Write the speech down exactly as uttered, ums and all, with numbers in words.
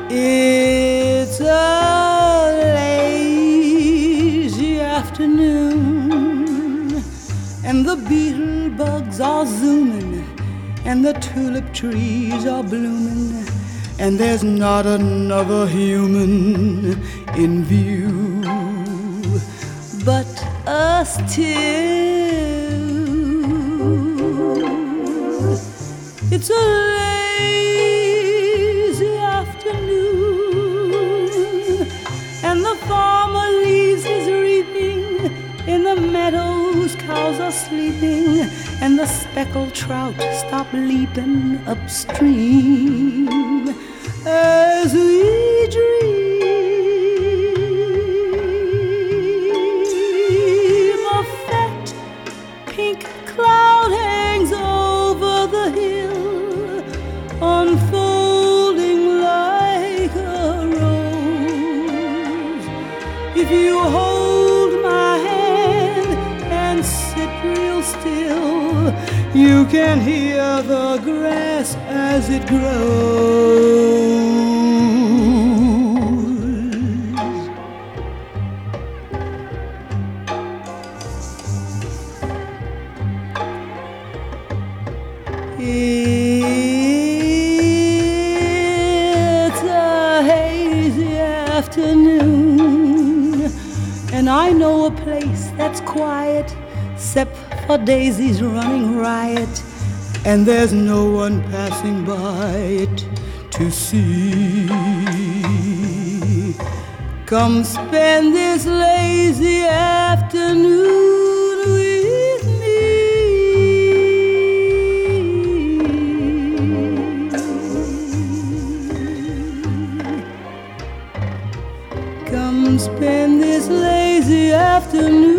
It's a lazy afternoon, and the beetle bugs are zooming, and the tulip trees are blooming, and there's not another human in view but us two. It's a lazy afternoon, and the farmer leaves his reaping. In the meadows cows are sleeping, and the speckled trout stop leaping upstream as we dream. A fat pink cloud hangs over the hill, unfolding like a rose. If you hold my hand and sit real still, you can hear the grass as it grows. It's a hazy afternoon, and I know a place that's quiet, except for daisies running riot, and there's no one passing by it to see. Come spend this lazy afternoon with me. Come spend this lazy afternoon